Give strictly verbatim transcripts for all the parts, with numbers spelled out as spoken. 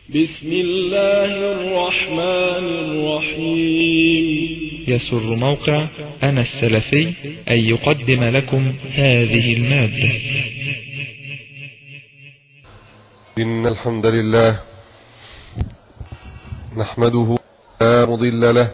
بسم الله الرحمن الرحيم. يسر موقع أنا السلفي أن يقدم لكم هذه المادة. إن الحمد لله نحمده لا مضل له،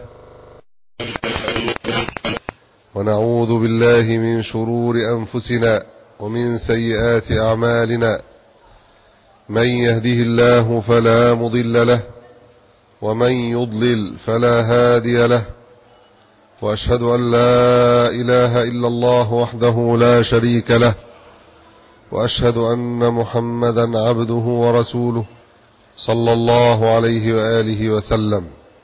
ونعوذ بالله من شرور أنفسنا ومن سيئات أعمالنا. من يهده الله فلا مضل له، ومن يضلل فلا هادي له، وأشهد أن لا إله إلا الله وحده لا شريك له، وأشهد أن محمدا عبده ورسوله صلى الله عليه وآله وسلم.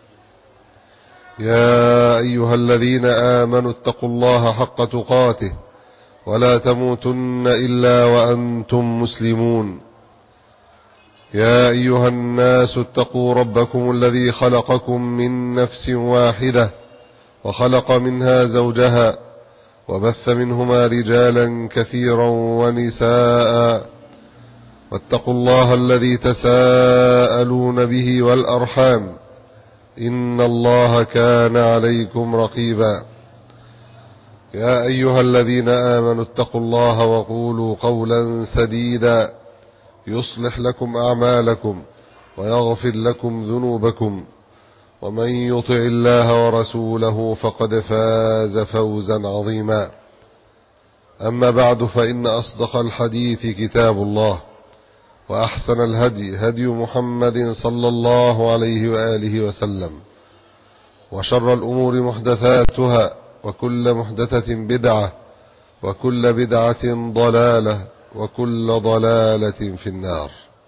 يا أيها الذين آمنوا اتقوا الله حق تقاته ولا تموتن إلا وأنتم مسلمون. يا أيها الناس اتقوا ربكم الذي خلقكم من نفس واحدة وخلق منها زوجها وبث منهما رجالا كثيرا ونساء، واتقوا الله الذي تساءلون به والأرحام إن الله كان عليكم رقيبا. يا أيها الذين آمنوا اتقوا الله وقولوا قولا سديدا يصلح لكم أعمالكم ويغفر لكم ذنوبكم، ومن يطع الله ورسوله فقد فاز فوزا عظيما. أما بعد، فإن أصدق الحديث كتاب الله، وأحسن الهدي هدي محمد صلى الله عليه وآله وسلم، وشر الأمور محدثاتها، وكل محدثة بدعة، وكل بدعة ضلالة، وكل ضلالة في النار.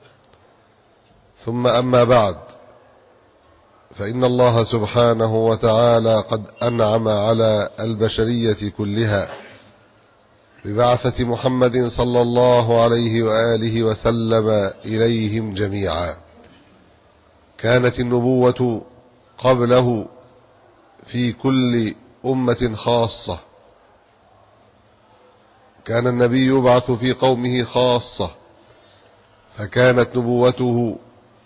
ثم أما بعد، فإن الله سبحانه وتعالى قد أنعم على البشرية كلها ببعثة محمد صلى الله عليه وآله وسلم إليهم جميعا. كانت النبوة قبله في كل أمة خاصة، كان النبي يبعث في قومه خاصة، فكانت نبوته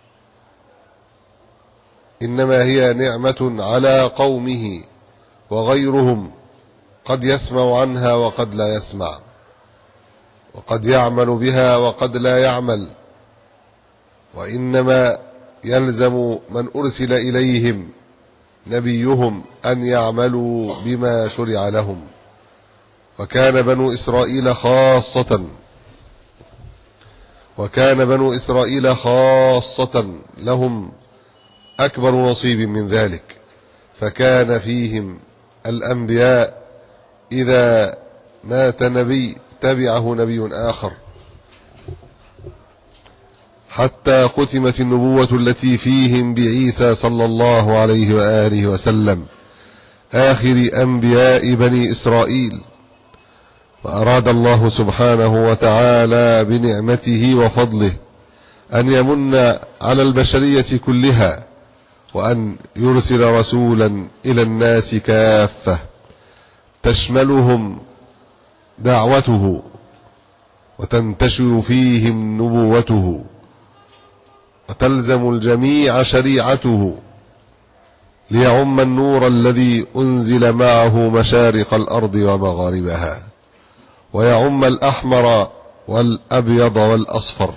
إنما هي نعمة على قومه، وغيرهم قد يسمع عنها وقد لا يسمع، وقد يعمل بها وقد لا يعمل، وإنما يلزم من أرسل إليهم نبيهم أن يعملوا بما شرع لهم. وكان بنو إسرائيل خاصة وكان بنو إسرائيل خاصة لهم أكبر نصيب من ذلك، فكان فيهم الأنبياء إذا مات نبي تبعه نبي آخر، حتى ختمت النبوة التي فيهم بعيسى صلى الله عليه وآله وسلم آخر أنبياء بني إسرائيل. وأراد الله سبحانه وتعالى بنعمته وفضله أن يمن على البشرية كلها، وأن يرسل رسولا إلى الناس كافة تشملهم دعوته وتنتشر فيهم نبوته، وتلزم الجميع شريعته، ليعم النور الذي أنزل معه مشارق الأرض ومغاربها، ويعم الأحمر والأبيض والأصفر.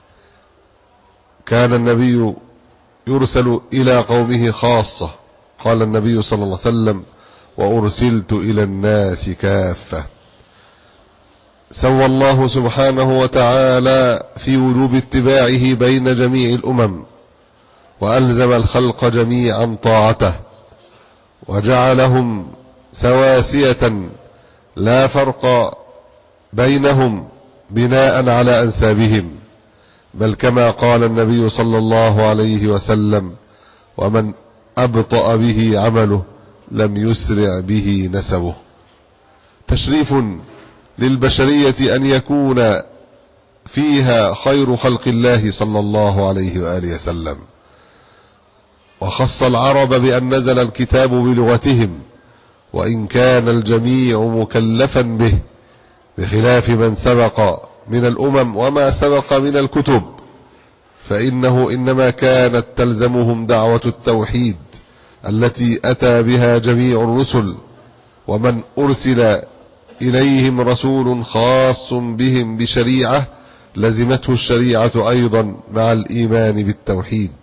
كان النبي يرسل إلى قومه خاصة، قال النبي صلى الله عليه وسلم: وأرسلت إلى الناس كافة. سوى الله سبحانه وتعالى في وجوب اتباعه بين جميع الأمم، وألزم الخلق جميعا طاعته، وجعلهم سواسية لا فرق بينهم بناء على أنسابهم، بل كما قال النبي صلى الله عليه وسلم: ومن أبطأ به عمله لم يسرع به نسبه. تشريف للبشرية أن يكون فيها خير خلق الله صلى الله عليه وآله وسلم. وخص العرب بأن نزل الكتاب بلغتهم، وإن كان الجميع مكلفا به، بخلاف من سبق من الأمم وما سبق من الكتب، فإنه إنما كانت تلزمهم دعوة التوحيد التي أتى بها جميع الرسل، ومن أرسل إليهم رسول خاص بهم بشريعة لزمته الشريعة أيضا مع الإيمان بالتوحيد.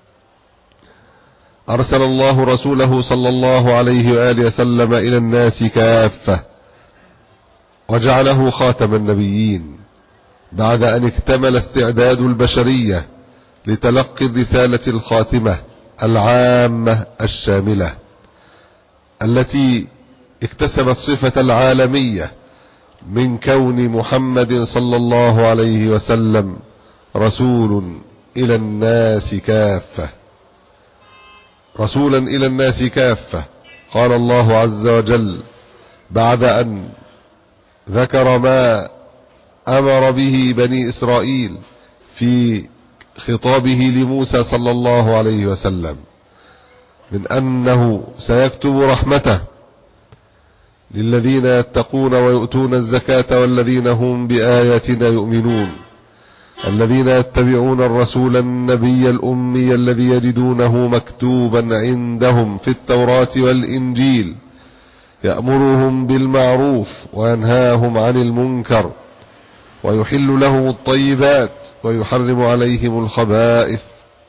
أرسل الله رسوله صلى الله عليه وآله وسلم إلى الناس كافة، وجعله خاتم النبيين بعد أن اكتمل استعداد البشرية لتلقي الرسالة الخاتمة العامة الشاملة التي اكتسبت صفة العالمية من كون محمد صلى الله عليه وسلم رسول إلى الناس كافة، رسولا إلى الناس كافة. قال الله عز وجل بعد أن ذكر ما أمر به بني إسرائيل في خطابه لموسى صلى الله عليه وسلم من أنه سيكتب رحمته للذين يتقون ويؤتون الزكاة والذين هم بآياتنا يؤمنون، الذين يتبعون الرسول النبي الأمي الذي يجدونه مكتوبا عندهم في التوراة والإنجيل يأمرهم بالمعروف وينهاهم عن المنكر ويحل لهم الطيبات ويحرم عليهم الخبائث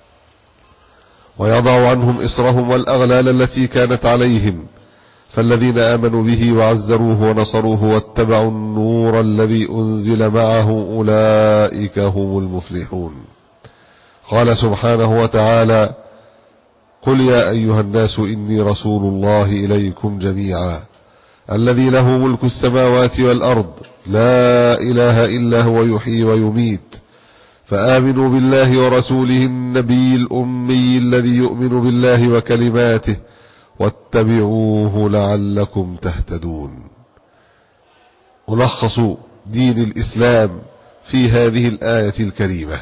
ويضع عنهم إصرهم والأغلال التي كانت عليهم، فالذين آمنوا به وعزروه ونصروه واتبعوا النور الذي أنزل معه أولئك هم المفلحون. قال سبحانه وتعالى: قل يا أيها الناس إني رسول الله إليكم جميعا الذي له ملك السماوات والأرض لا إله إلا هو يحيي ويميت، فآمنوا بالله ورسوله النبي الأمي الذي يؤمن بالله وكلماته واتبعوه لعلكم تهتدون. ملخص دين الإسلام في هذه الآية الكريمة.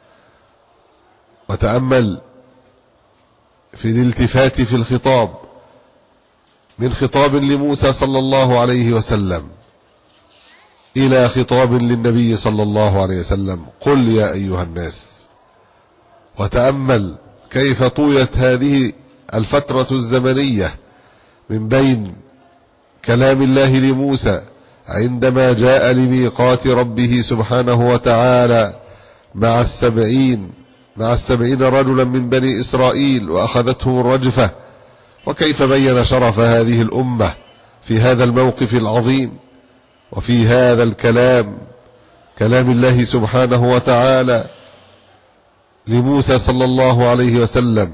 وتأمل في الالتفات في الخطاب من خطاب لموسى صلى الله عليه وسلم إلى خطاب للنبي صلى الله عليه وسلم: قل يا أيها الناس. وتأمل كيف طويت هذه الفترة الزمنية من بين كلام الله لموسى عندما جاء لميقات ربه سبحانه وتعالى مع السبعين مع السبعين رجلا من بني إسرائيل وأخذتهم الرجفة، وكيف بين شرف هذه الأمة في هذا الموقف العظيم وفي هذا الكلام كلام الله سبحانه وتعالى لموسى صلى الله عليه وسلم.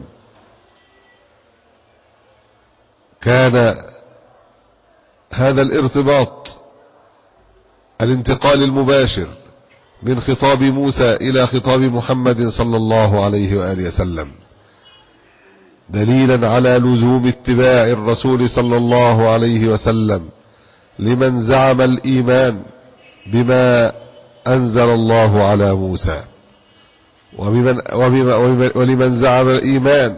كان هذا الارتباط الانتقال المباشر من خطاب موسى إلى خطاب محمد صلى الله عليه وآله وسلم دليلا على لزوم اتباع الرسول صلى الله عليه وسلم لمن زعم الإيمان بما أنزل الله على موسى، وبمن وبما ولمن زعم الإيمان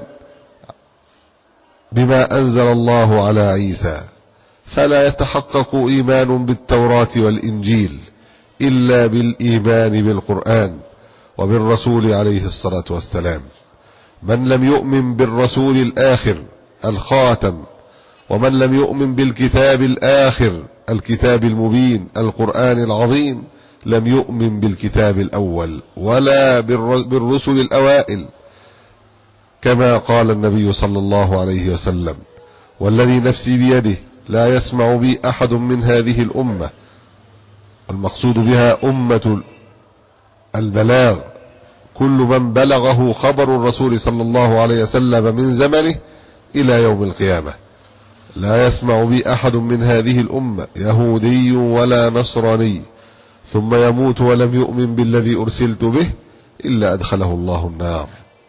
بما أنزل الله على عيسى. فلا يتحقق إيمان بالتوراة والإنجيل إلا بالإيمان بالقرآن وبالرسول عليه الصلاة والسلام. من لم يؤمن بالرسول الآخر الخاتم، ومن لم يؤمن بالكتاب الآخر الكتاب المبين القرآن العظيم، لم يؤمن بالكتاب الأول ولا بالرسل الأوائل، كما قال النبي صلى الله عليه وسلم: والذي نفسي بيده لا يسمع بي أحد من هذه الأمة، المقصود بها أمة البلاغ، كل من بلغه خبر الرسول صلى الله عليه وسلم من زمنه إلى يوم القيامة، لا يسمع بي أحد من هذه الأمة يهودي ولا نصراني ثم يموت ولم يؤمن بالذي أرسلت به إلا أدخله الله النار.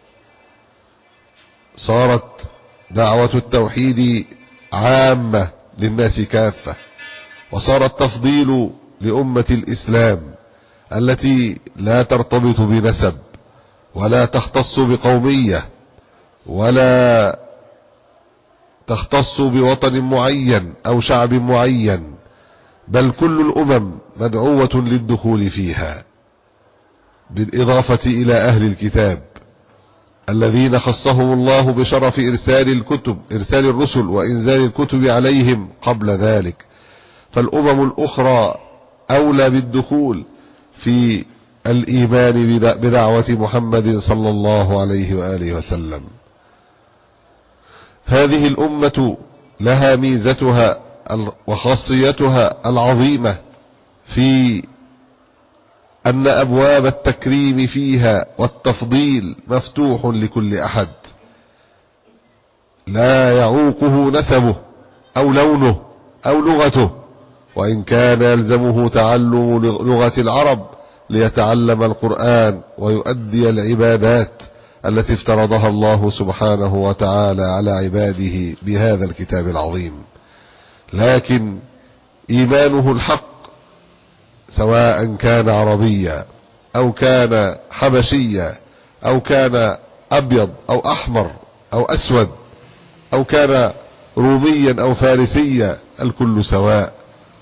صارت دعوة التوحيد عامة للناس كافة، وصار التفضيل لأمة الإسلام التي لا ترتبط بنسب ولا تختص بقومية ولا تختص بوطن معين أو شعب معين، بل كل الأمم مدعوة للدخول فيها. بالإضافة إلى أهل الكتاب الذين خصهم الله بشرف إرسال الكتب إرسال الرسل وإنزال الكتب عليهم قبل ذلك، فالأمم الأخرى أولى بالدخول في الإيمان بدعوة محمد صلى الله عليه وآله وسلم. هذه الأمة لها ميزتها وخاصيتها العظيمة في أن أبواب التكريم فيها والتفضيل مفتوح لكل أحد، لا يعوقه نسبه أو لونه أو لغته، وإن كان يلزمه تعلم لغة العرب ليتعلم القرآن ويؤدي العبادات التي افترضها الله سبحانه وتعالى على عباده بهذا الكتاب العظيم. لكن إيمانه الحق سواء كان عربيا أو كان حبشيا أو كان أبيض أو أحمر أو أسود أو كان روميا أو فارسيا، الكل سواء.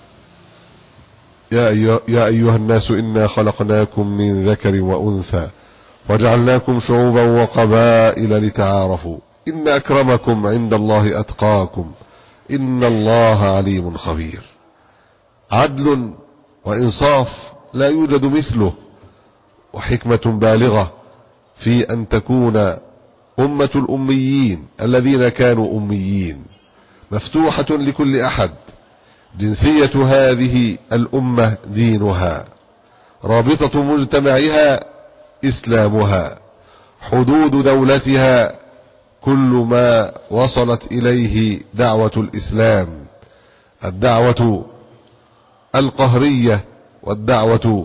يا أيها الناس إنا خلقناكم من ذكر وأنثى وجعلناكم شعوبا وقبائل لتعارفوا إن أكرمكم عند الله أتقاكم إن الله عليم خبير. عدل وإنصاف لا يوجد مثله، وحكمة بالغة في أن تكون أمة الأميين الذين كانوا أميين مفتوحة لكل أحد. جنسية هذه الأمة دينها، رابطة مجتمعها إسلامها، حدود دولتها كل ما وصلت إليه دعوة الإسلام، الدعوة القهرية والدعوة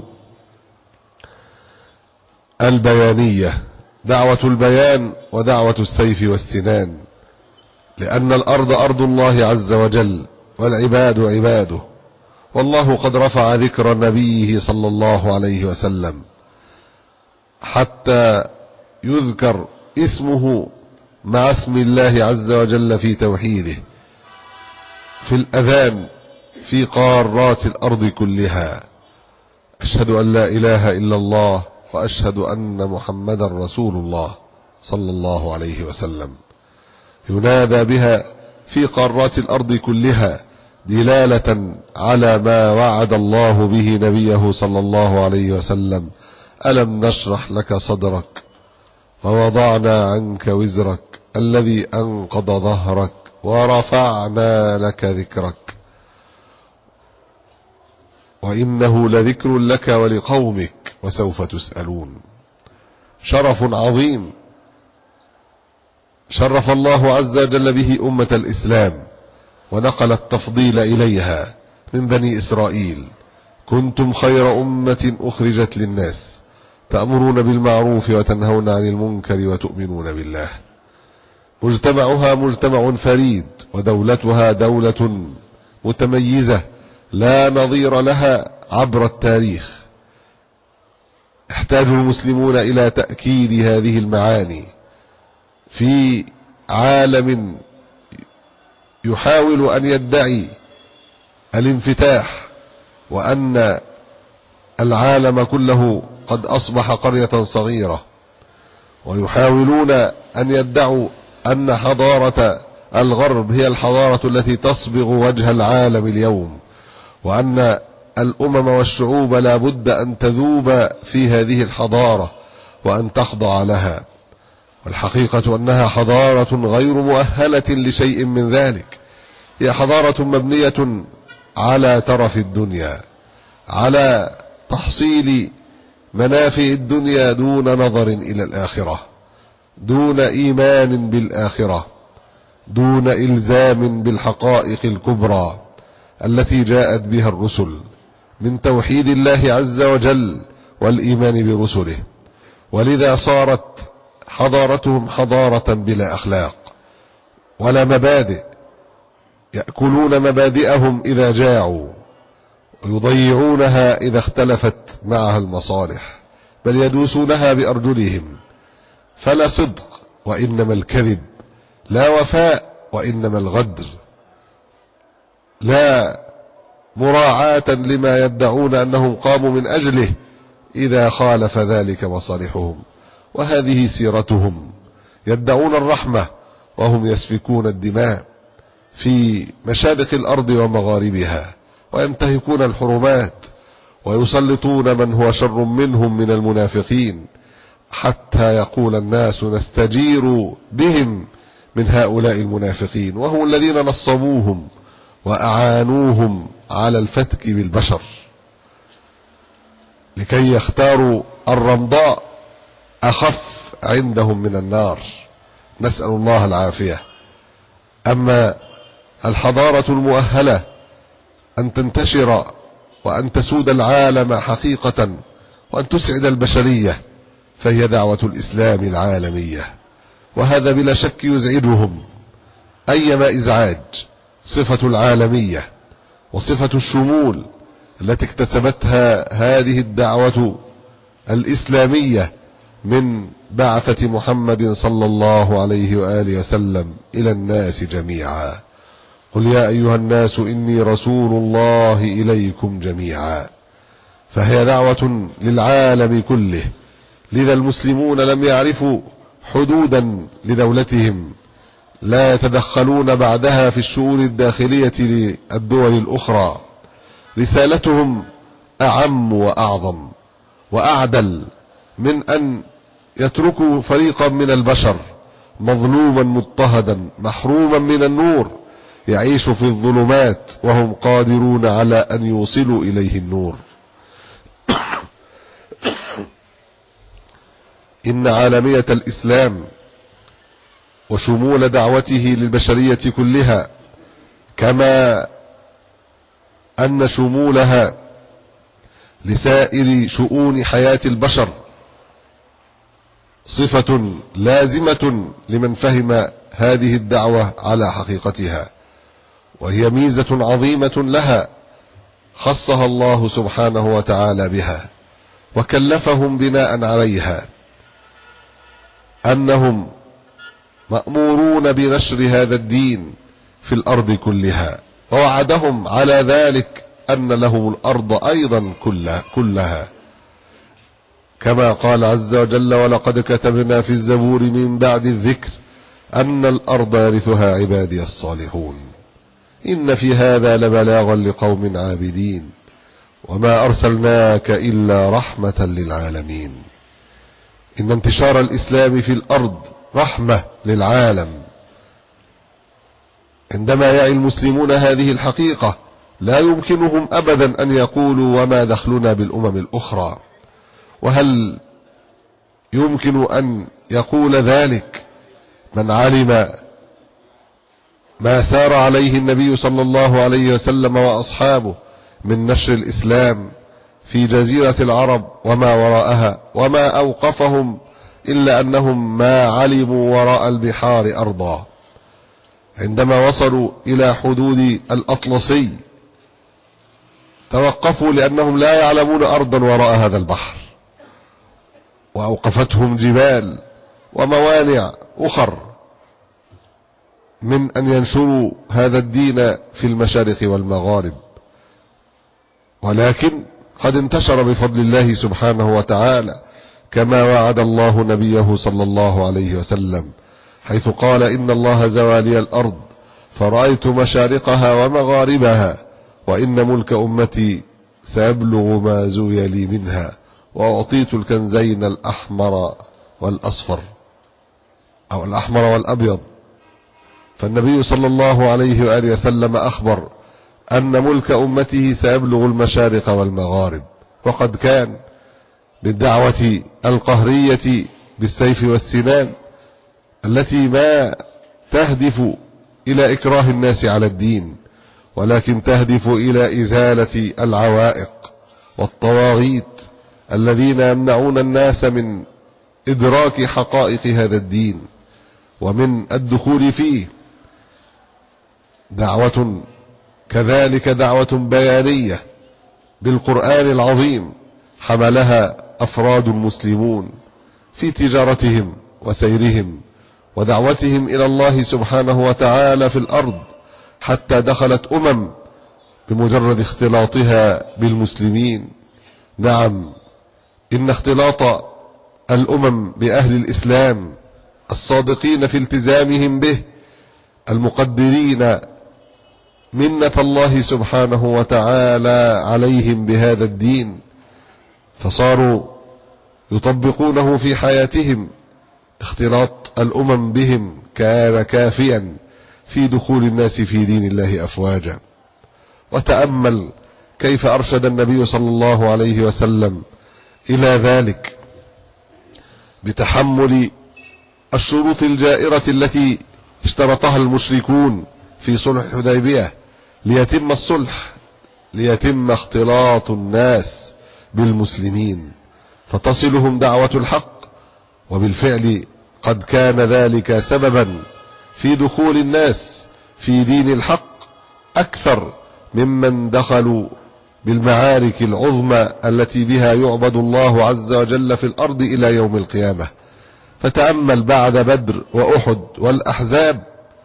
البيانية، دعوة البيان ودعوة السيف والسنان، لأن الأرض أرض الله عز وجل والعباد عباده. والله قد رفع ذكر نبيه صلى الله عليه وسلم حتى يذكر اسمه مع اسم الله عز وجل في توحيده في الأذان في قارات الأرض كلها: أشهد أن لا إله إلا الله وأشهد أن محمدا رسول الله صلى الله عليه وسلم. ينادى بها في قارات الأرض كلها دلالة على ما وعد الله به نبيه صلى الله عليه وسلم: ألم نشرح لك صدرك ووضعنا عنك وزرك الذي أنقض ظهرك ورفعنا لك ذكرك وإنه لذكر لك ولقومك وسوف تسألون. شرف عظيم شرف الله عز وجل به أمة الإسلام ونقل التفضيل إليها من بني إسرائيل: كنتم خير أمة أخرجت للناس تأمرون بالمعروف وتنهون عن المنكر وتؤمنون بالله. مجتمعها مجتمع فريد، ودولتها دولة متميزة لا نظير لها عبر التاريخ. يحتاج المسلمون إلى تأكيد هذه المعاني في عالم يحاول أن يدعي الانفتاح، وأن العالم كله قد أصبح قرية صغيرة، ويحاولون أن يدعوا أن حضارة الغرب هي الحضارة التي تصبغ وجه العالم اليوم، وأن الأمم والشعوب لا بد أن تذوب في هذه الحضارة وأن تخضع لها. والحقيقة أنها حضارة غير مؤهلة لشيء من ذلك. هي حضارة مبنية على ترف الدنيا، على تحصيل منافع الدنيا دون نظر إلى الآخرة، دون إيمان بالآخرة، دون إلزام بالحقائق الكبرى التي جاءت بها الرسل من توحيد الله عز وجل والإيمان برسله. ولذا صارت حضارتهم حضارة بلا أخلاق ولا مبادئ، يأكلون مبادئهم إذا جاعوا ويضيعونها إذا اختلفت معها المصالح، بل يدوسونها بأرجلهم. فلا صدق وإنما الكذب، لا وفاء وإنما الغدر، لا مراعاة لما يدعون أنهم قاموا من أجله إذا خالف ذلك مصالحهم، وهذه سيرتهم. يدعون الرحمة وهم يسفكون الدماء في مشارق الأرض ومغاربها، وينتهكون الحرمات، ويسلطون من هو شر منهم من المنافقين، حتى يقول الناس نستجير بهم من هؤلاء المنافقين، وهم الذين نصبوهم وأعانوهم على الفتك بالبشر لكي يختاروا الرمضاء أخف عندهم من النار، نسأل الله العافية. أما الحضارة المؤهلة أن تنتشر وأن تسود العالم حقيقة وأن تسعد البشرية فهي دعوة الإسلام العالمية، وهذا بلا شك يزعجهم أيما إزعاج. صفة العالمية وصفة الشمول التي اكتسبتها هذه الدعوة الإسلامية من بعثة محمد صلى الله عليه وآله وسلم إلى الناس جميعا. قل يا أيها الناس إني رسول الله إليكم جميعا، فهي دعوة للعالم كله. لذا المسلمون لم يعرفوا حدودا لدولتهم، لا يتدخلون بعدها في الشؤون الداخلية للدول الأخرى. رسالتهم أعم وأعظم وأعدل من أن يتركوا فريقا من البشر مظلوما مضطهدا محروما من النور يعيش في الظلمات وهم قادرون على أن يوصلوا إليه النور. إن عالمية الإسلام وشمول دعوته للبشرية كلها، كما أن شمولها لسائر شؤون حياة البشر، صفة لازمة لمن فهم هذه الدعوة على حقيقتها، وهي ميزة عظيمة لها خصها الله سبحانه وتعالى بها وكلفهم بناء عليها، أنهم مأمورون بنشر هذا الدين في الأرض كلها، ووعدهم على ذلك أن لهم الأرض أيضا كلها، كما قال عز وجل ولقد كتبنا في الزبور من بعد الذكر أن الأرض يرثها عبادي الصالحون إن في هذا لبلاغا لقوم عابدين وما أرسلناك إلا رحمة للعالمين. إن انتشار الإسلام في الأرض رحمة للعالم. عندما يعي المسلمون هذه الحقيقة لا يمكنهم أبدا أن يقولوا وما دخلنا بالأمم الأخرى. وهل يمكن أن يقول ذلك من علم ما سار عليه النبي صلى الله عليه وسلم وأصحابه من نشر الإسلام في جزيرة العرب وما وراءها، وما أوقفهم إلا أنهم ما علموا وراء البحار أرضا. عندما وصلوا إلى حدود الأطلسي توقفوا لأنهم لا يعلمون أرضا وراء هذا البحر، وأوقفتهم جبال وموانع أخر من أن ينشروا هذا الدين في المشارق والمغارب. ولكن قد انتشر بفضل الله سبحانه وتعالى كما وعد الله نبيه صلى الله عليه وسلم، حيث قال إن الله زوى لي الأرض فرأيت مشارقها ومغاربها وإن ملك أمتي سيبلغ ما زوي لي منها وأعطيت الكنزين الأحمر والأصفر أو الأحمر والأبيض. فالنبي صلى الله عليه وآله وسلم أخبر أن ملك أمته سيبلغ المشارق والمغارب، وقد كان بالدعوة القهرية بالسيف والسنان التي ما تهدف إلى إكراه الناس على الدين، ولكن تهدف إلى إزالة العوائق والطواغيت الذين يمنعون الناس من إدراك حقائق هذا الدين ومن الدخول فيه. دعوة كذلك دعوة بيانية بالقرآن العظيم حملها أفراد مسلمون في تجارتهم وسيرهم ودعوتهم إلى الله سبحانه وتعالى في الأرض، حتى دخلت أمم بمجرد اختلاطها بالمسلمين. نعم، إن اختلاط الأمم بأهل الإسلام الصادقين في التزامهم به المقدرين منة الله سبحانه وتعالى عليهم بهذا الدين، فصاروا يطبقونه في حياتهم، اختلاط الأمم بهم كان كافيا في دخول الناس في دين الله أفواجا. وتأمل كيف أرشد النبي صلى الله عليه وسلم إلى ذلك بتحمل الشروط الجائرة التي اشترطها المشركون في صلح الحديبية ليتم الصلح، ليتم اختلاط الناس بالمسلمين فتصلهم دعوة الحق. وبالفعل قد كان ذلك سببا في دخول الناس في دين الحق أكثر ممن دخلوا بالمعارك العظمى التي بها يعبد الله عز وجل في الأرض إلى يوم القيامة. فتأمل بعد بدر وأحد والأحزاب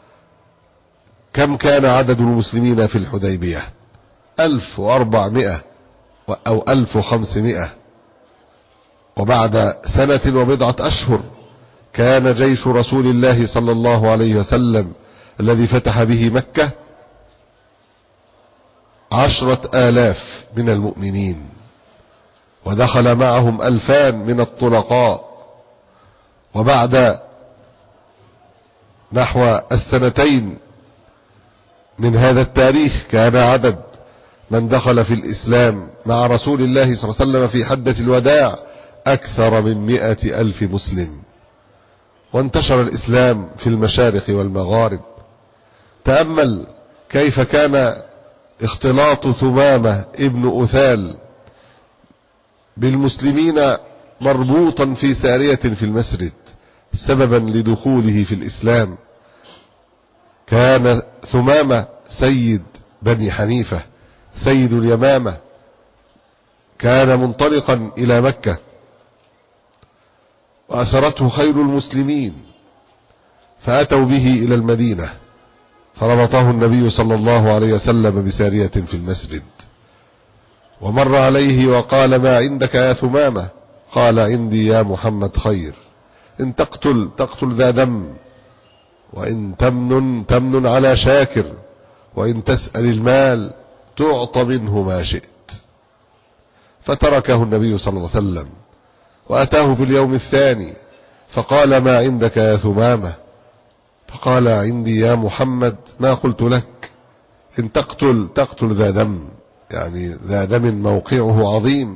كم كان عدد المسلمين في الحديبية؟ ألف وأربعمائة أو ألف وخمسمائة. وبعد سنة وبضعة أشهر كان جيش رسول الله صلى الله عليه وسلم الذي فتح به مكة عشرة آلاف من المؤمنين، ودخل معهم ألفان من الطلقاء. وبعد نحو السنتين من هذا التاريخ كان عدد من دخل في الإسلام مع رسول الله صلى الله عليه وسلم في حجة الوداع أكثر من مئة ألف مسلم، وانتشر الإسلام في المشارق والمغارب. تأمل كيف كان اختلاط ثمامة ابن أثال بالمسلمين مربوطا في سارية في المسجد سببا لدخوله في الإسلام. كان ثمامة سيد بني حنيفة سيد اليمامة، كان منطلقا إلى مكة وأسرته خير المسلمين فأتوا به إلى المدينة، فربطه النبي صلى الله عليه وسلم بسارية في المسجد، ومر عليه وقال: ما عندك يا ثمامة؟ قال: عندي يا محمد خير، إن تقتل تقتل ذا دم، وإن تمنن تمنن على شاكر، وإن تسأل المال تعطى منه ما شئت. فتركه النبي صلى الله عليه وسلم وأتاه في اليوم الثاني فقال: ما عندك يا ثمامة؟ فقال: عندي يا محمد ما قلت لك، إن تقتل تقتل ذا دم، يعني ذا دم موقعه عظيم،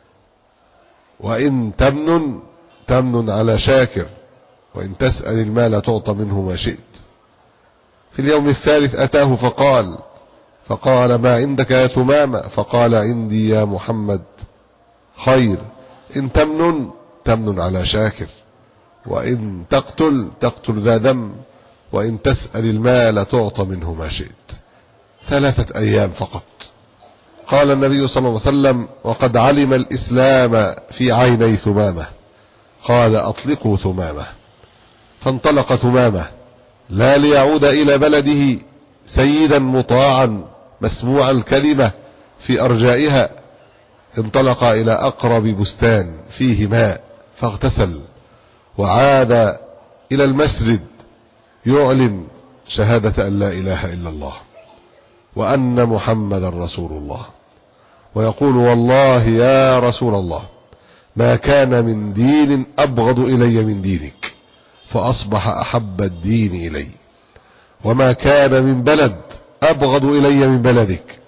وإن تمنن تمنن على شاكر، وإن تسأل المال تعطى منه ما شئت. في اليوم الثالث أتاه فقال فقال ما عندك يا ثمامة؟ فقال: عندي يا محمد خير، إن تمنن تمنن على شاكر، وإن تقتل تقتل ذا دم، وإن تسأل المال تعطى منه ما شئت. ثلاثة أيام فقط. قال النبي صلى الله عليه وسلم: وقد علم الإسلام في عيني ثمامة. قال: أطلقوا ثمامة. فانطلق ثمامة لا ليعود إلى بلده سيدا مطاعا مسموع الكلمة في أرجائها، انطلق إلى أقرب بستان فيه ماء فاغتسل، وعاد إلى المسجد يعلن شهادة أن لا إله إلا الله وأن محمدا رسول الله، ويقول: والله يا رسول الله ما كان من دين أبغض إلي من دينك، فأصبح أحب الدين إلي، وما كان من بلد أبغض إلي من بلدك،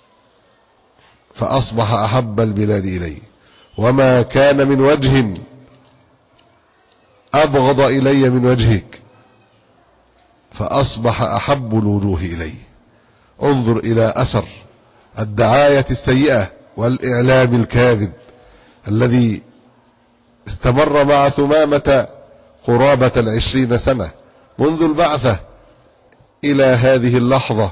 فأصبح أحب البلاد إلي، وما كان من وجه أبغض إلي من وجهك، فأصبح أحب الوجوه إلي. انظر إلى أثر الدعاية السيئة والإعلام الكاذب الذي استمر مع ثمامة قرابة العشرين سنة منذ البعثة إلى هذه اللحظة،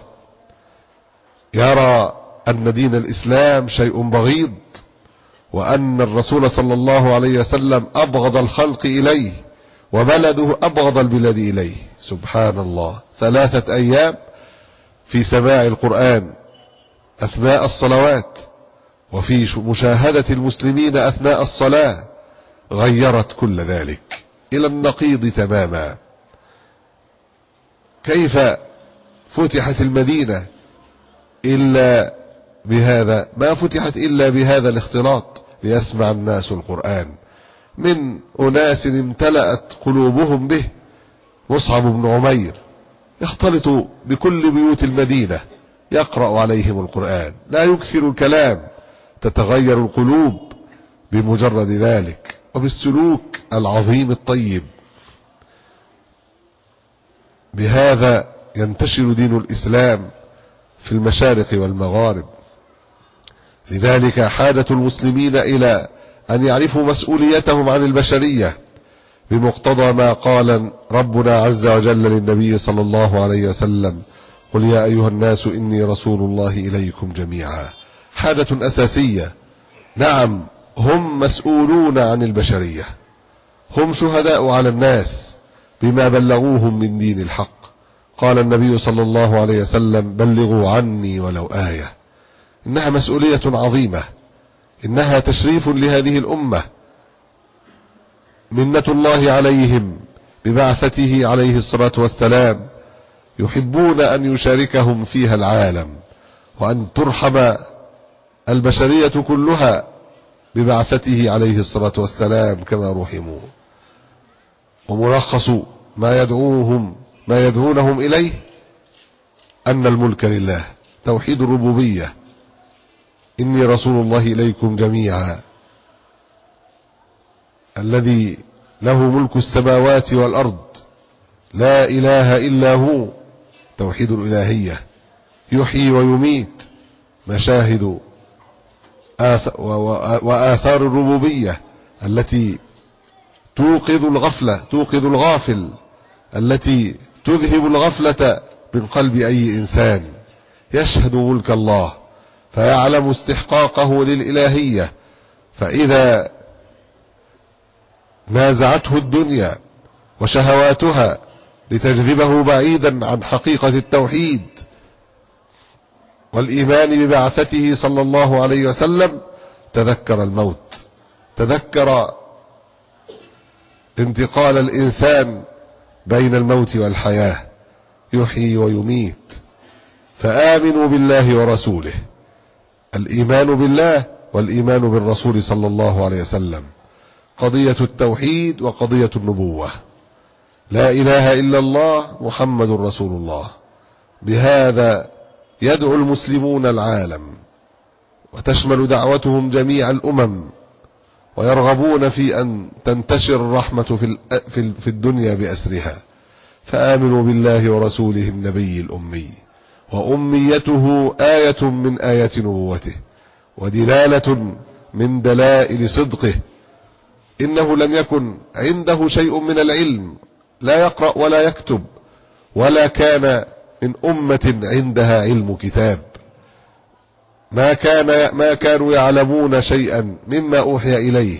يرى أن دين الإسلام شيء بغيض، وأن الرسول صلى الله عليه وسلم أبغض الخلق إليه، وبلده أبغض البلاد إليه. سبحان الله. ثلاثة أيام في سماع القرآن أثناء الصلوات، وفي مشاهدة المسلمين أثناء الصلاة غيرت كل ذلك إلى النقيض تماما. كيف فتحت المدينة إلا بهذا؟ ما فتحت إلا بهذا الاختلاط ليسمع الناس القرآن من أناس امتلأت قلوبهم به. مصعب بن عمير يختلط بكل بيوت المدينة يقرأ عليهم القرآن، لا يكثر الكلام، تتغير القلوب بمجرد ذلك وبالسلوك العظيم الطيب. بهذا ينتشر دين الإسلام في المشارق والمغارب. لذلك حاجة المسلمين إلى أن يعرفوا مسؤوليتهم عن البشرية بمقتضى ما قال ربنا عز وجل للنبي صلى الله عليه وسلم: قل يا أيها الناس إني رسول الله إليكم جميعا. حاجة أساسية. نعم، هم مسؤولون عن البشرية، هم شهداء على الناس بما بلغوهم من دين الحق. قال النبي صلى الله عليه وسلم: بلغوا عني ولو آية. إنها مسؤولية عظيمة، إنها تشريف لهذه الأمة، منة الله عليهم ببعثته عليه الصلاة والسلام. يحبون أن يشاركهم فيها العالم وأن ترحم البشرية كلها ببعثته عليه الصلاة والسلام كما رحموا. وملخص ما يدعوهم ما يدعونهم إليه أن الملك لله، توحيد الربوبية، إني رسول الله إليكم جميعا، الذي له ملك السماوات والأرض، لا إله إلا هو، توحيد الإلهية، يحيي ويميت، مشاهد وآثار الربوبية التي توقظ الغفلة، توقظ الغافل، التي تذهب الغفلة من قلب أي إنسان يشهد ملك الله فيعلم استحقاقه للإلهية. فإذا نازعته الدنيا وشهواتها لتجذبه بعيدا عن حقيقة التوحيد والإيمان ببعثته صلى الله عليه وسلم، تذكر الموت، تذكر انتقال الإنسان بين الموت والحياة، يحيي ويميت. فآمنوا بالله ورسوله. الإيمان بالله والإيمان بالرسول صلى الله عليه وسلم قضية التوحيد وقضية النبوة. لا إله إلا الله محمد رسول الله. بهذا يدعو المسلمون العالم، وتشمل دعوتهم جميع الأمم، ويرغبون في أن تنتشر الرحمة في في الدنيا بأسرها. فآمنوا بالله ورسوله النبي الأمي، وأميته آية من آيات نبوته ودلالة من دلائل صدقه. إنه لم يكن عنده شيء من العلم، لا يقرأ ولا يكتب، ولا كان من أمة عندها علم كتاب. ما كان ما كانوا يعلمون شيئا مما أوحي إليه.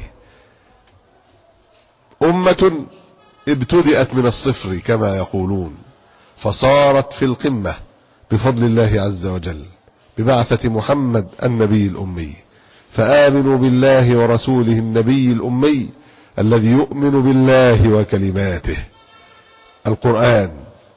أمة ابتدأت من الصفر كما يقولون، فصارت في القمة بفضل الله عز وجل ببعثة محمد النبي الأمي. فآمنوا بالله ورسوله النبي الأمي الذي يؤمن بالله وكلماته. القرآن،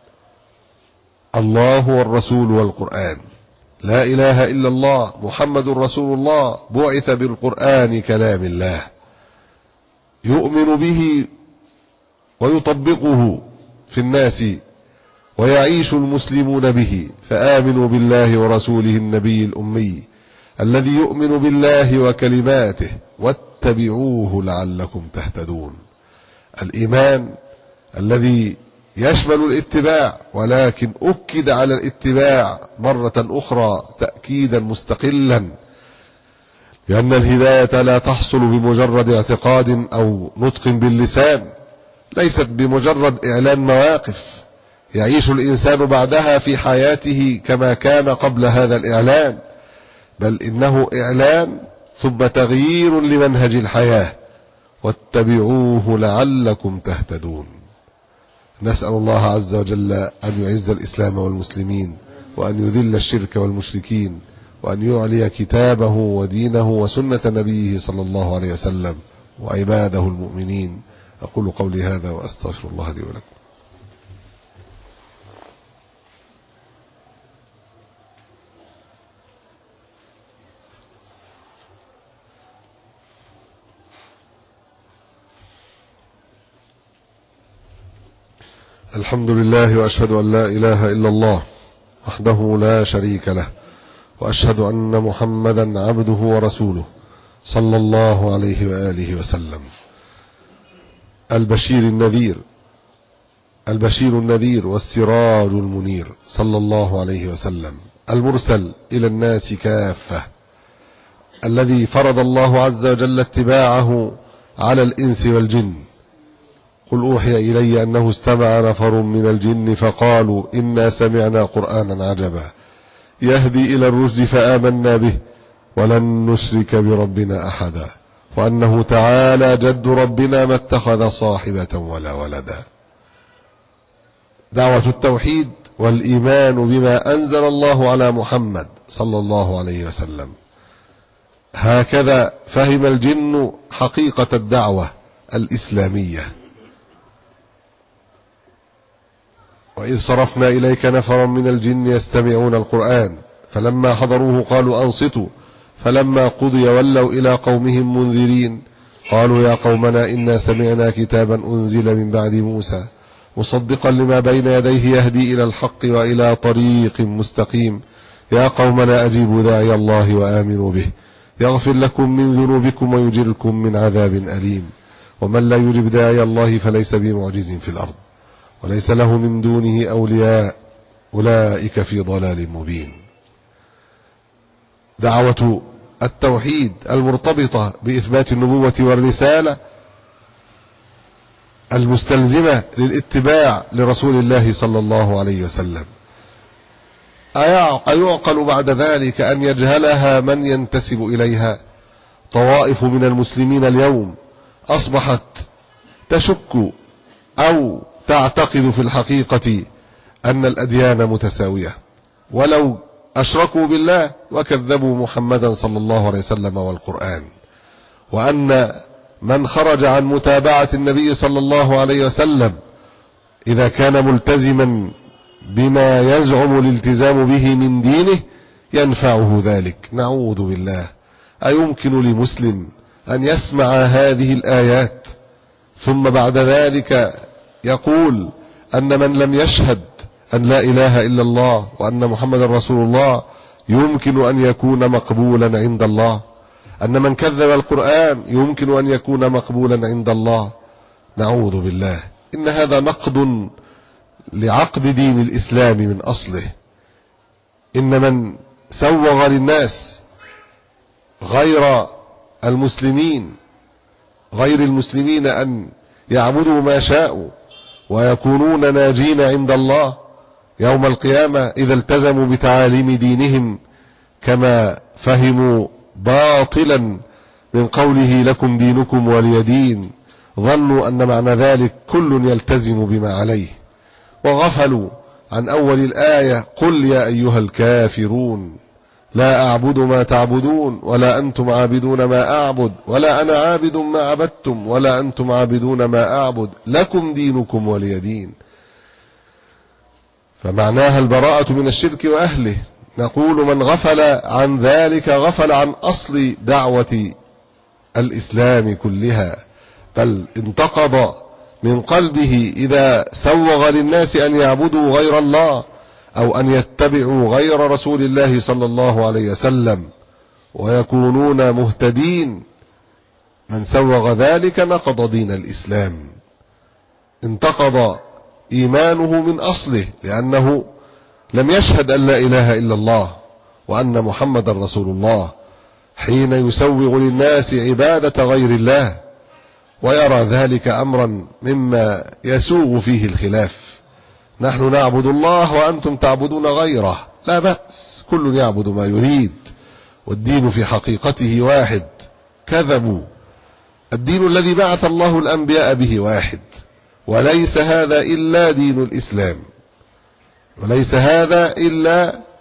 الله والرسول والقرآن، لا إله إلا الله محمد رسول الله، بعث بالقرآن كلام الله، يؤمن به ويطبقه في الناس ويعيش المسلمون به. فآمنوا بالله ورسوله النبي الأمي الذي يؤمن بالله وكلماته واتبعوه لعلكم تهتدون. الإيمان الذي يشمل الاتباع، ولكن أكد على الاتباع مرة أخرى تأكيدا مستقلا، لأن الهداية لا تحصل بمجرد اعتقاد أو نطق باللسان، ليست بمجرد إعلان مواقف يعيش الإنسان بعدها في حياته كما كان قبل هذا الإعلان، بل إنه إعلان ثم تغيير لمنهج الحياة. واتبعوه لعلكم تهتدون. نسأل الله عز وجل أن يعز الإسلام والمسلمين، وأن يذل الشرك والمشركين، وأن يعلي كتابه ودينه وسنة نبيه صلى الله عليه وسلم وعباده المؤمنين. أقول قولي هذا وأستغفر الله لي ولكم. الحمد لله، وأشهد أن لا إله إلا الله وحده لا شريك له، وأشهد أن محمدا عبده ورسوله صلى الله عليه وآله وسلم. البشير النذير البشير النذير والسراج المنير صلى الله عليه وسلم، المرسل إلى الناس كافة، الذي فرض الله عز وجل اتباعه على الإنس والجن. قل أوحي إلي أنه استمع نفر من الجن فقالوا إنا سمعنا قرآنا عجبا يهدي إلى الرشد فآمنا به ولن نشرك بربنا أحدا وأنه تعالى جد ربنا ما اتخذ صاحبة ولا ولدا. دعوة التوحيد والإيمان بما أنزل الله على محمد صلى الله عليه وسلم. هكذا فهم الجن حقيقة الدعوة الإسلامية. وإذ صرفنا إليك نفرا من الجن يستمعون القرآن فلما حضروه قالوا أنصتوا فلما قضي ولوا إلى قومهم منذرين قالوا يا قومنا إنا سمعنا كتابا أنزل من بعد موسى مصدقا لما بين يديه يهدي إلى الحق وإلى طريق مستقيم يا قومنا أجيبوا داعي الله وآمنوا به يغفر لكم من ذنوبكم ويجركم من عذاب أليم ومن لا يجب داعي الله فليس بمعجز في الأرض وليس له من دونه أولياء أولئك في ضلال مبين. دعوة التوحيد المرتبطة بإثبات النبوة والرسالة المستلزمة للاتباع لرسول الله صلى الله عليه وسلم. أيعقل بعد ذلك أن يجهلها من ينتسب إليها؟ طوائف من المسلمين اليوم أصبحت تشك أو تعتقد في الحقيقة أن الأديان متساوية ولو أشركوا بالله وكذبوا محمدا صلى الله عليه وسلم والقرآن، وأن من خرج عن متابعة النبي صلى الله عليه وسلم إذا كان ملتزما بما يزعم الالتزام به من دينه ينفعه ذلك. نعوذ بالله. أيمكن لمسلم أن يسمع هذه الآيات ثم بعد ذلك يقول أن من لم يشهد أن لا إله إلا الله وأن محمد رسول الله يمكن أن يكون مقبولا عند الله، أن من كذب القرآن يمكن أن يكون مقبولا عند الله؟ نعوذ بالله. إن هذا نقد لعقد دين الإسلام من أصله. إن من سوغ للناس غير المسلمين غير المسلمين أن يعبدوا ما شاءوا ويكونون ناجين عند الله يوم القيامة إذا التزموا بتعاليم دينهم كما فهموا باطلا من قوله لكم دينكم ولي دين، ظنوا أن معنى ذلك كل يلتزم بما عليه، وغفلوا عن أول الآية قل يا أيها الكافرون لا أعبد ما تعبدون ولا أنتم عابدون ما أعبد ولا أنا عابد ما عبدتم ولا أنتم عابدون ما أعبد لكم دينكم ولي دين. فمعناها البراءة من الشرك وأهله. نقول من غفل عن ذلك غفل عن أصل دعوة الإسلام كلها، بل انتقض من قلبه إذا سوغ للناس أن يعبدوا غير الله أو أن يتبعوا غير رسول الله صلى الله عليه وسلم ويكونون مهتدين. من سوغ ذلك نقض دين الإسلام، انتقض إيمانه من أصله، لأنه لم يشهد أن لا إله إلا الله وأن محمد رسول الله حين يسوغ للناس عبادة غير الله ويرى ذلك أمرا مما يسوغ فيه الخلاف. نحن نعبد الله وأنتم تعبدون غيره، لا بأس، كل يعبد ما يريد والدين في حقيقته واحد. كذبوا. الدين الذي بعث الله الأنبياء به واحد، وليس هذا إلا دين الإسلام، وليس هذا إلا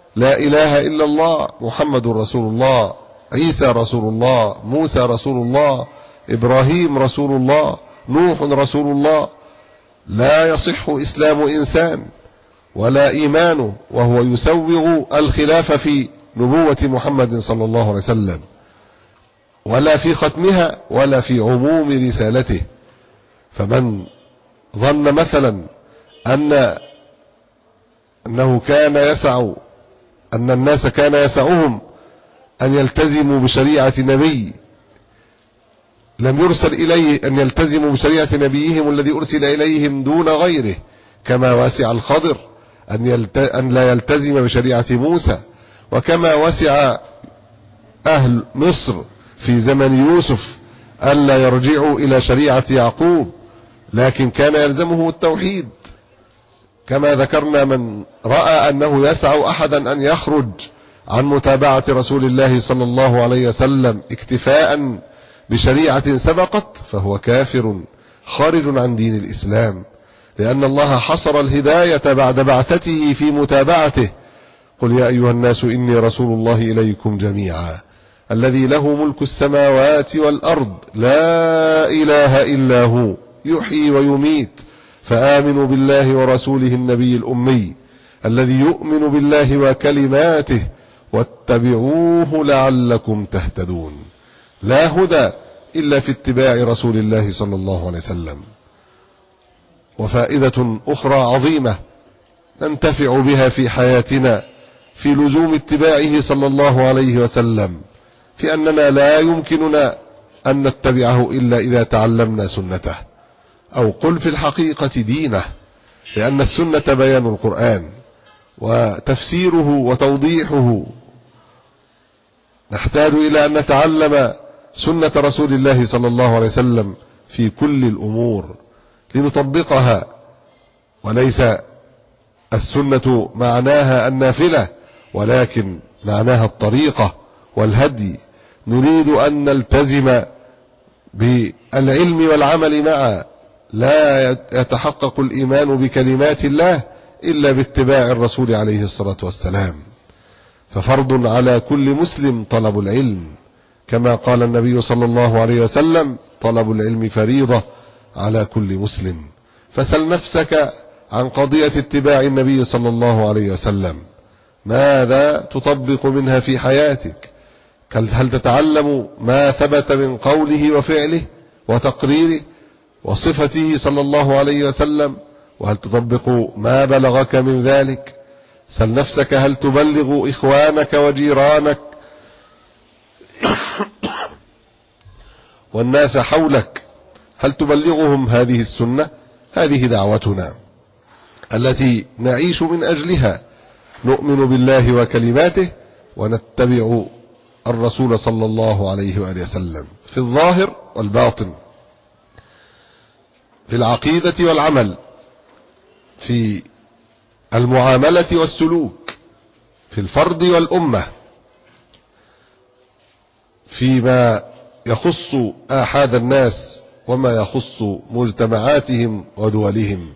لا إله إلا الله، محمد رسول الله، عيسى رسول الله، موسى رسول الله، إبراهيم رسول الله، نوح رسول الله. لا يصح إسلام إنسان ولا إيمانه وهو يسوغ الخلاف في نبوة محمد صلى الله عليه وسلم، ولا في ختمها ولا في عموم رسالته. فمن ظن مثلا أن أنه كان يسع أن الناس كان يسعهم أن يلتزموا بشريعة نبي لم يرسل إليه، أن يلتزموا بشريعة نبيهم الذي أرسل إليهم دون غيره، كما وسع الخضر أن, يلت... أن لا يلتزم بشريعة موسى، وكما وسع أهل مصر في زمن يوسف ألا يرجعوا إلى شريعة يعقوب، لكن كان يلزمه التوحيد. كما ذكرنا من رأى أنه يسع أحدا أن يخرج عن متابعة رسول الله صلى الله عليه وسلم اكتفاء بشريعة سبقت فهو كافر خارج عن دين الإسلام، لأن الله حصر الهداية بعد بعثته في متابعته. قل يا أيها الناس إني رسول الله إليكم جميعا الذي له ملك السماوات والأرض لا إله إلا هو يحيي ويميت، فآمنوا بالله ورسوله النبي الأمي الذي يؤمن بالله وكلماته واتبعوه لعلكم تهتدون. لا هدى إلا في اتباع رسول الله صلى الله عليه وسلم. وفائدة أخرى عظيمة ننتفع بها في حياتنا في لزوم اتباعه صلى الله عليه وسلم، في أننا لا يمكننا أن نتبعه إلا إذا تعلمنا سنته، أو قل في الحقيقة دينه، لأن السنة بيان القرآن وتفسيره وتوضيحه. نحتاج إلى أن نتعلم سنة رسول الله صلى الله عليه وسلم في كل الأمور لنطبقها، وليس السنة معناها النافلة، ولكن معناها الطريقة والهدي. نريد أن نلتزم بالعلم والعمل معا، لا يتحقق الإيمان بكلمات الله إلا باتباع الرسول عليه الصلاة والسلام. ففرض على كل مسلم طلب العلم، كما قال النبي صلى الله عليه وسلم طلب العلم فريضة على كل مسلم. فسل نفسك عن قضية اتباع النبي صلى الله عليه وسلم، ماذا تطبق منها في حياتك؟ هل تتعلم ما ثبت من قوله وفعله وتقريره وصفته صلى الله عليه وسلم؟ وهل تطبق ما بلغك من ذلك؟ سل نفسك هل تبلغ إخوانك وجيرانك والناس حولك، هل تبلغهم هذه السنة؟ هذه دعوتنا التي نعيش من أجلها، نؤمن بالله وكلماته ونتبع الرسول صلى الله عليه وآله وسلم في الظاهر والباطن، في العقيدة والعمل، في المعاملة والسلوك، في الفرد والأمة، فيما يخص آحاد الناس وما يخص مجتمعاتهم ودولهم.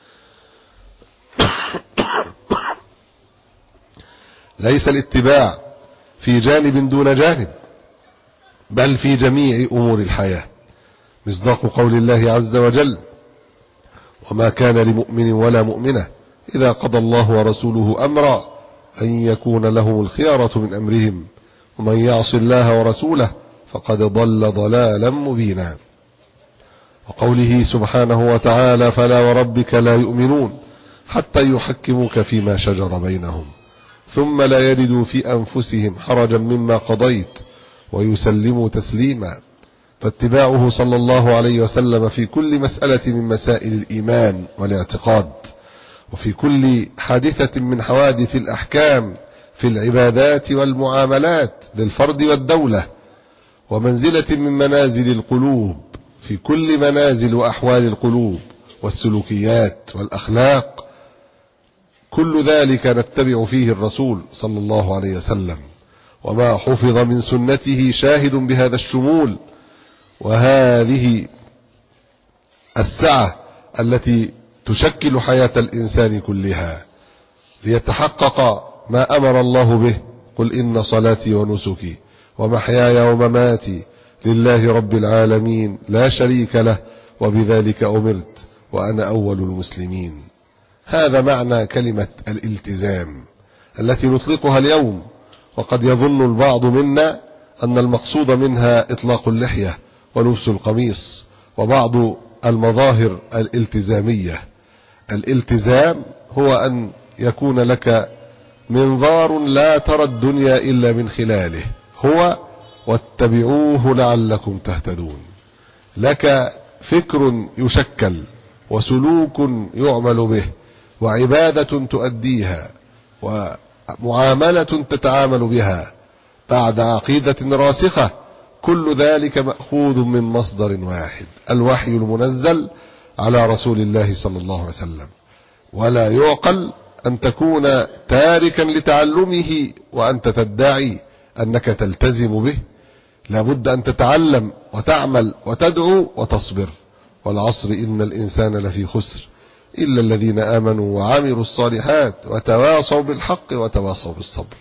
ليس الاتباع في جانب دون جانب، بل في جميع أمور الحياة، مصداق قول الله عز وجل: وما كان لمؤمن ولا مؤمنة إذا قضى الله ورسوله أمرا أن يكون لهم الخيارة من أمرهم ومن يعص الله ورسوله فقد ضل ضلالا مبينا. وقوله سبحانه وتعالى: فلا وربك لا يؤمنون حتى يحكموك فيما شجر بينهم ثم لا يجدوا في أنفسهم حرجا مما قضيت ويسلموا تسليما. فاتباعه صلى الله عليه وسلم في كل مسألة من مسائل الإيمان والاعتقاد، وفي كل حادثة من حوادث الأحكام في العبادات والمعاملات للفرد والدولة، ومنزلة من منازل القلوب في كل منازل وأحوال القلوب والسلوكيات والأخلاق، كل ذلك نتبع فيه الرسول صلى الله عليه وسلم. وما حفظ من سنته شاهد بهذا الشمول وهذه السعة التي تشكل حياة الإنسان كلها. ليتحقق ما أمر الله به: قل إن صلاتي ونسكي ومحياي ومماتي لله رب العالمين لا شريك له وبذلك أمرت وأنا أول المسلمين. هذا معنى كلمة الالتزام التي نطلقها اليوم، وقد يظن البعض منا أن المقصود منها إطلاق اللحية ولبس القميص وبعض المظاهر الالتزامية. الالتزام هو أن يكون لك منظار لا ترى الدنيا إلا من خلاله، هو واتبعوه لعلكم تهتدون. لك فكر يشكل وسلوك يعمل به وعبادة تؤديها ومعاملة تتعامل بها بعد عقيدة راسخة، كل ذلك مأخوذ من مصدر واحد: الوحي المنزل على رسول الله صلى الله عليه وسلم. ولا يعقل أن تكون تاركا لتعلمه وأنت تدعي أنك تلتزم به. لابد أن تتعلم وتعمل وتدعو وتصبر. والعصر إن الإنسان لفي خسر إلا الذين آمنوا وعملوا الصالحات وتواصوا بالحق وتواصوا بالصبر.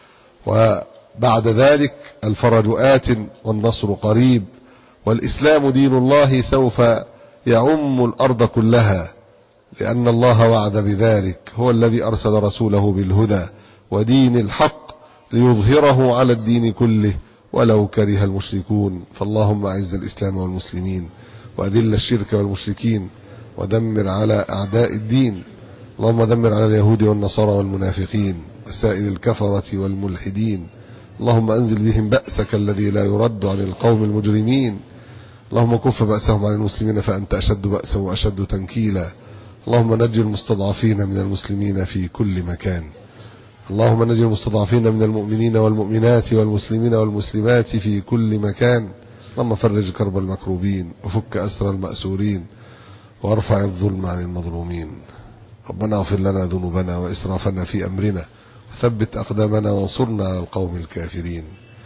وبعد ذلك الفرج آت والنصر قريب، والإسلام دين الله سوف يعم الأرض كلها، لأن الله وعد بذلك. هو الذي أرسل رسوله بالهدى ودين الحق ليظهره على الدين كله ولو كره المشركون. فاللهم أعز الإسلام والمسلمين وأذل الشرك والمشركين ودمر على أعداء الدين. اللهم دمر على اليهود والنصارى والمنافقين وسائر الكفرة والملحدين. اللهم أنزل بهم بأسك الذي لا يرد عن القوم المجرمين. اللهم كف بأسهم عن المسلمين فأنت أشد بأسا وأشد تنكيلا. اللهم نجي المستضعفين من المسلمين في كل مكان. اللهم نجي المستضعفين من المؤمنين والمؤمنات والمسلمين والمسلمات في كل مكان. اللهم فرج كرب المكروبين وفك أسر المأسورين وارفع الظلم عن المظلومين. ربنا اغفر لنا ذنوبنا وإسرافنا في أمرنا وثبت أقدامنا وانصرنا على القوم الكافرين.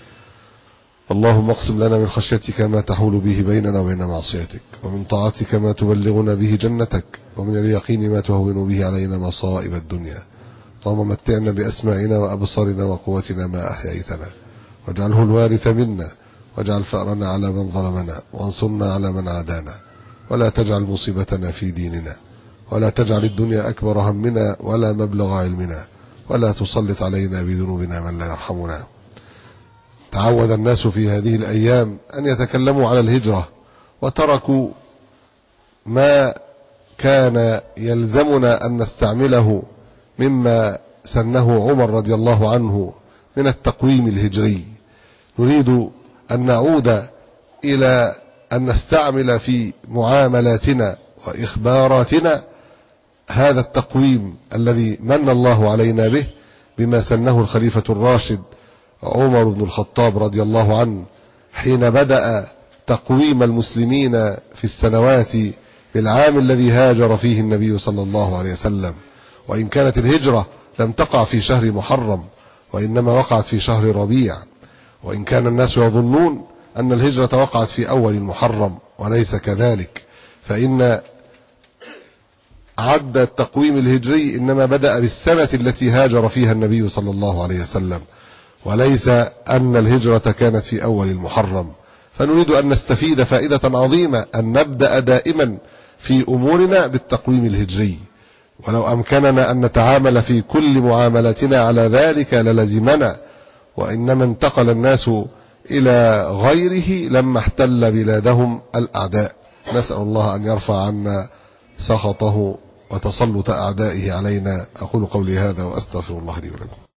اللهم اقسم لنا من خشيتك ما تحول به بيننا وبين معصيتك، ومن طاعتك ما تبلغنا به جنتك، ومن اليقين ما تهون به علينا مصائب الدنيا. اللهم متعنا بأسماعنا وأبصارنا وقوتنا ما أحييتنا، واجعله الوارث منا، واجعل ثأرنا على من ظلمنا، وانصرنا على من عادانا، ولا تجعل مصيبتنا في ديننا، ولا تجعل الدنيا أكبر همنا ولا مبلغ علمنا، ولا تسلط علينا بذنوبنا من لا يرحمنا. تعود الناس في هذه الأيام أن يتكلموا على الهجرة، وتركوا ما كان يلزمنا أن نستعمله مما سنه عمر رضي الله عنه من التقويم الهجري. نريد أن نعود إلى أن نستعمل في معاملاتنا وإخباراتنا هذا التقويم الذي من الله علينا به بما سنه الخليفة الراشد عمر بن الخطاب رضي الله عنه حين بدأ تقويم المسلمين في السنوات بالعام الذي هاجر فيه النبي صلى الله عليه وسلم. وإن كانت الهجرة لم تقع في شهر محرم وإنما وقعت في شهر ربيع، وإن كان الناس يظنون أن الهجرة وقعت في أول المحرم وليس كذلك، فإن عد التقويم الهجري إنما بدأ بالسنة التي هاجر فيها النبي صلى الله عليه وسلم، وليس أن الهجرة كانت في أول المحرم. فنريد أن نستفيد فائدة عظيمة أن نبدأ دائما في أمورنا بالتقويم الهجري، ولو أمكننا أن نتعامل في كل معاملتنا على ذلك للزمنا، وإنما انتقل الناس إلى غيره لما احتل بلادهم الأعداء. نسأل الله أن يرفع عنا سخطه وتسلط أعدائه علينا. أقول قولي هذا وأستغفر الله لي ولكم.